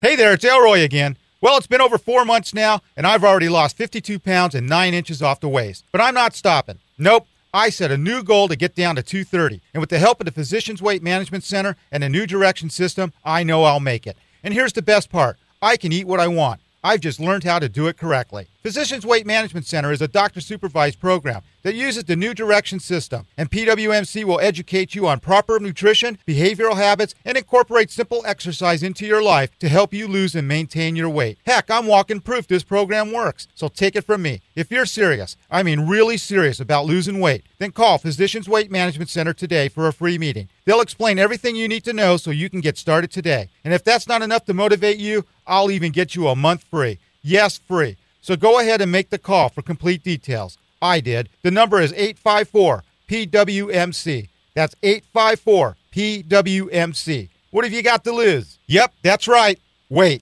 Hey there, it's Elroy again. Well, it's been over 4 months now, and I've already lost 52 pounds and 9 inches off the waist. But I'm not stopping. Nope. I set a new goal to get down to 230. And with the help of the Physicians Weight Management Center and a new direction system, I know I'll make it. And here's the best part. I can eat what I want. I've just learned how to do it correctly. Physicians Weight Management Center is a doctor-supervised program that uses the new direction system, and PWMC will educate you on proper nutrition, behavioral habits, and incorporate simple exercise into your life to help you lose and maintain your weight. Heck, I'm walking proof this program works, so take it from me. If you're serious, I mean really serious about losing weight, then call Physicians Weight Management Center today for a free meeting. They'll explain everything you need to know so you can get started today. And if that's not enough to motivate you, I'll even get you a month free. Yes, free. So go ahead and make the call for complete details. I did. The number is 854-PWMC. That's 854-PWMC. What have you got to lose? Yep, that's right. Wait.